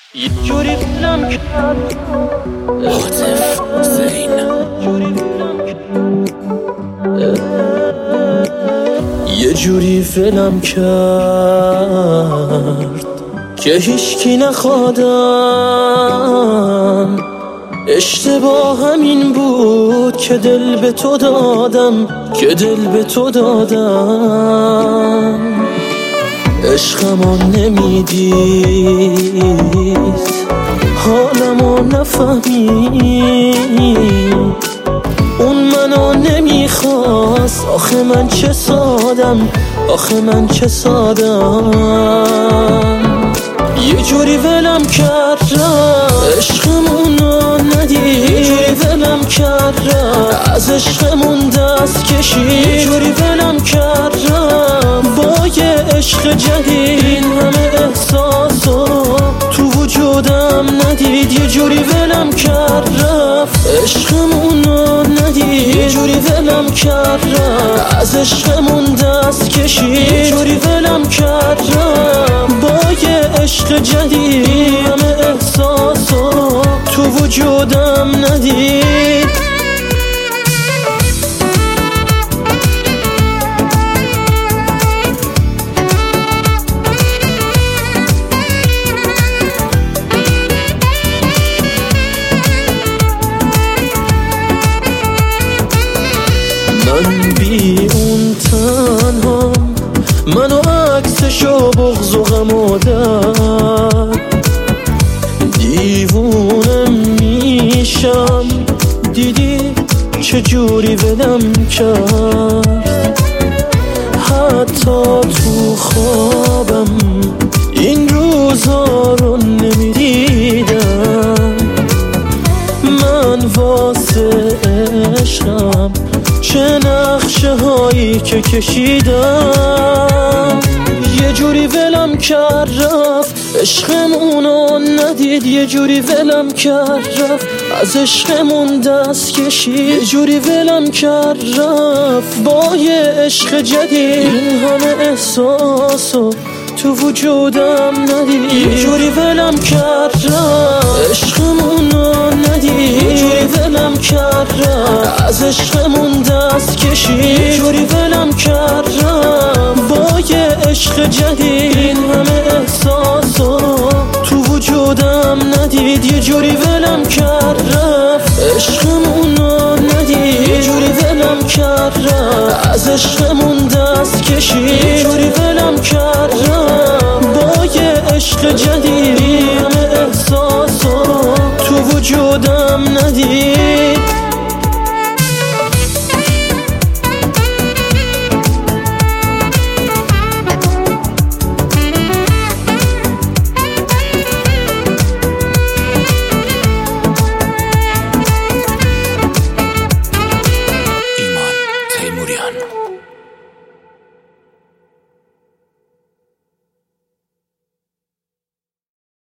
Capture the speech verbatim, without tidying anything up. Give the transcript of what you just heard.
یه جوری فیلم کرد عاطف زین یه جوری فیلم کرد که هیچکی نخوادم. اشتباه همین بود که دل به تو دادم که دل به تو دادم. عشقمو نمیدید حالمو نفهمید اون منو نمیخواست. آخه من چه سادم آخه من چه سادم. یه جوری ولم کردم عشقمونو ندید. یه جوری ولم کردم از عشقمون دست کشید. یه جوری ولم کردم با یه عشق جدید. این همه احساسو تو وجودم ندید. یه جوری ولم کردم عشقمونو ندید. یه جوری ولم کردم از عشقمون دست کشید. یه جوری ولم کردم با یه عشق جدید. همه احساسو تو وجودم ندید. من بی اون تنهام، منو عکسشو بغض و غم و درد. دیوونم میشم دیدی چجوری ولم کرد. حتی تو خوابم این روزا رو نمیدیدم. من واسه عشقم چه نقشه هایی که کشیدم. یه جوری ولم کرد رفت عشقمونو ندید. یه جوری ولم کرد رفت از عشقمون دست کشید. یه جوری ولم کرد رفت با یه عشق جدید. این همه احساسو تو وجودم ندید. یه جوری ولم کرد رفت عشقمونو ندید. یه جوری ولم کرد رفت از عشقمون دست کشید. یه جوری ولم کرد رفت با یه عشق جدید. این همه احساسو تو وجودم ندید. یه جوری ولم کرد رفت عشقمونو ندید. یه جوری ولم کرد رفت از عشقمون دست کشید. یه جوری ولم کرد رفت با یه عشق جدید. همه احساسو تو وجودم ندید.